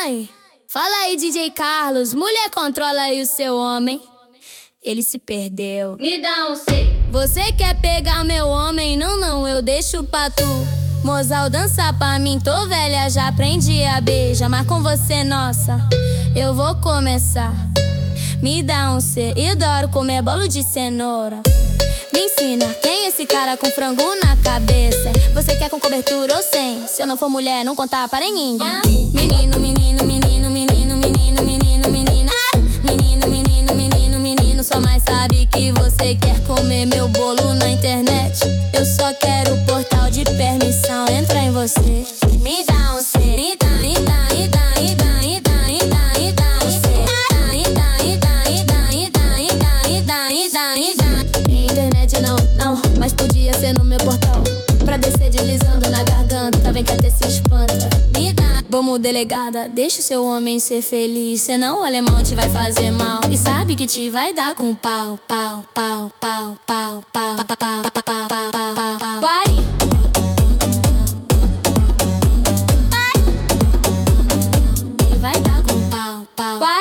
Ai, fala aí, DJ Carlos. Mulher, controla aí o seu homem. Ele se perdeu. Me dá um C. Você quer pegar meu homem? Não, não, eu deixo pra tu. Mozal, dança pra mim, tô velha, já aprendi a beijar. Mas com você, nossa, eu vou começar. Me dá um C, eu adoro comer bolo de cenoura. Me ensina, quem é esse cara com frango na cabeça? Você quer com cobertura ou sem? Se eu não for mulher, não contar para ninguém. Menino, menino, menino, menino, menino, menino, menina. Menino, menino, menino, menino, só mais sabe que você quer comer meu bolo na internet. Eu só quero o portal de permissão, entra em você. Me dá um C, me dá, me dá, me dá, me dá, me dá, me dá, me dá um C. Me dá, me dá, me dá, me dá, me dá, me dá, me dá, me dá. Internet não, não, mas podia ser no meu portal. Pra descer deslizando na garganta, vem que até se espanta. Me dá. Vamos, delegada, deixa o seu homem ser feliz, senão o alemão te vai fazer mal. E sabe que te vai dar com pau, pau, pau, pau, pau, pau, pau, pau, pau, pau, pau. Vai! E vai dar com pau, pau. Vai!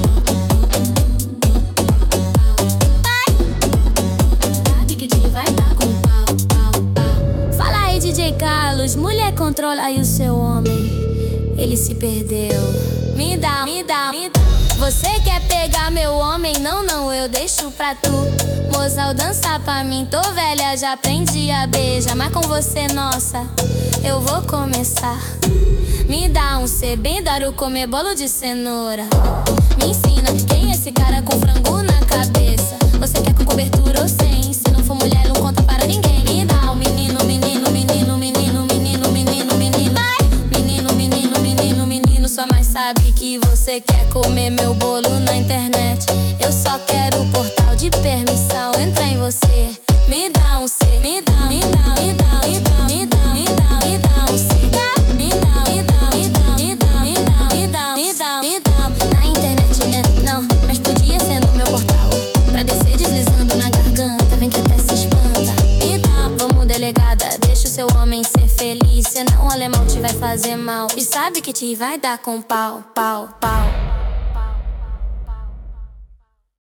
Sabe que te vai dar com pau, pau, pau. Fala aí, DJ Carlos, mulher, controla aí o seu homem. Ele se perdeu. Me dá, me dá, me dá. Você quer pegar meu homem? Não, não, eu deixo pra tu. Mozal, dança pra mim, tô velha, já aprendi a beijar. Mas com você, nossa, eu vou começar. Me dá um C, bem adoro comer bolo de cenoura. Me ensina, quem é esse cara com frango na cabeça? Você quer com cobertura ou sem? Se não for mulher, não conta para ninguém. Me dá um menino, menino, menino, menino, menino, menino, menino. Menino, menino, menino, menino, só mais sabe que você quer comer meu bolo na internet. Eu só quero o portal de permissão, entra em você. Me dá um C, me dá, me dá, me dá, me dá, me dá, me dá, me dá um C. Me dá, me dá, me dá, me dá, me dá, me dá, me dá, me dá. Na internet não, mas podia ser no meu portal. Pra descer deslizando na garganta, vem que até se espanta. Me dá, vamos, delegada, deixa o seu homem ser feliz, senão o alemão te vai fazer mal. E sabe que te vai dar com pau, pau, pau.